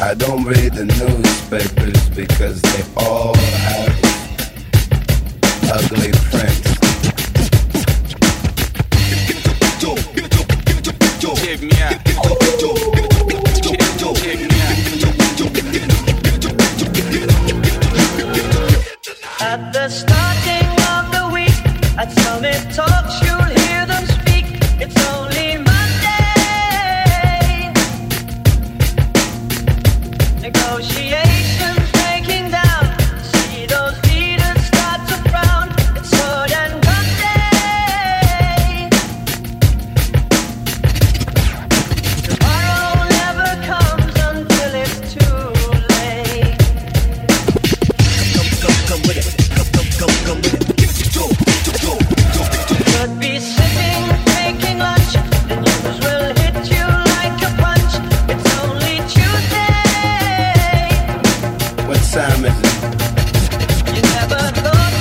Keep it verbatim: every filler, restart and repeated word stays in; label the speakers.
Speaker 1: I don't read the newspapers because they all have ugly prints.
Speaker 2: Check me out. Check me out.
Speaker 3: At the starting of the week, at Summit Talks, you'll hear them speak. It's only Monday. Negotiations breaking down. See those leaders start to frown. It's Sword and Monday. Tomorrow never comes until it's too late. Come, come, come with it. Come, come, come, come with it. Could be sitting, taking lunch. The news will hit you like a punch. It's only Tuesday.
Speaker 1: What time is it?
Speaker 3: You never thought